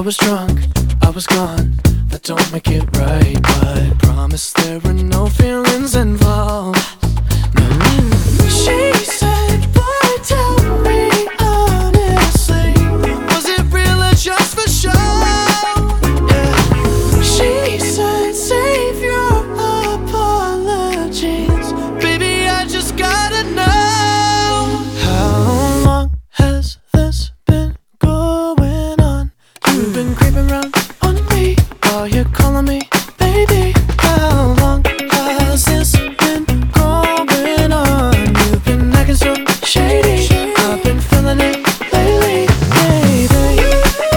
was drunk, I was gone. That don't make it right, but promise there were no feelings involved. She said, boy, tell me honestly, was it real or just for show? Yeah. She said, save your apologies, baby, I just gotta know. How long has this been going on? You've been creeping around on me while you're calling me baby. How long has this been going on? You've been acting so shady, I've been feeling it lately, baby.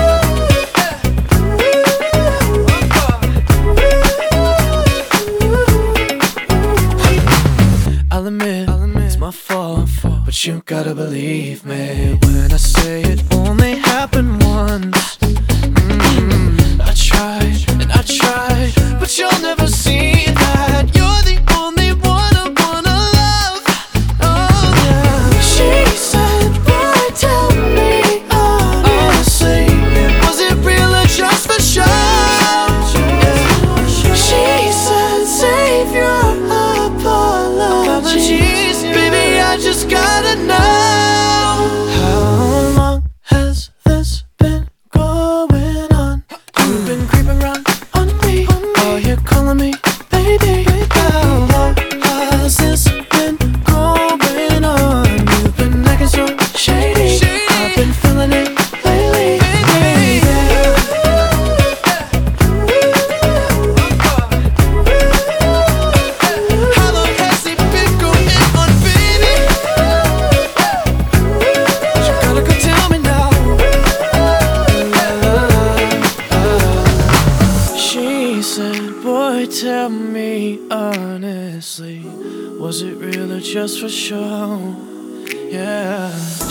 I'll admit, it's my fault, but you gotta believe me when I say it only happened once. I tried and I tried, but you'll never see that. You're the only one I wanna love. Oh yeah. She said, boy, tell me honestly, was it real or just for show? Yeah. She said, save your apologies, baby, I just gotta know. How long has this been going on? You've been creeping around on me while you're calling me baby. How long has this been going on? You've been acting so shady, I've been feeling it lately, baby. How long has it been going on, baby? You gotta go tell me now. She said, boy, tell me honestly, was it real or just for show? Yeah.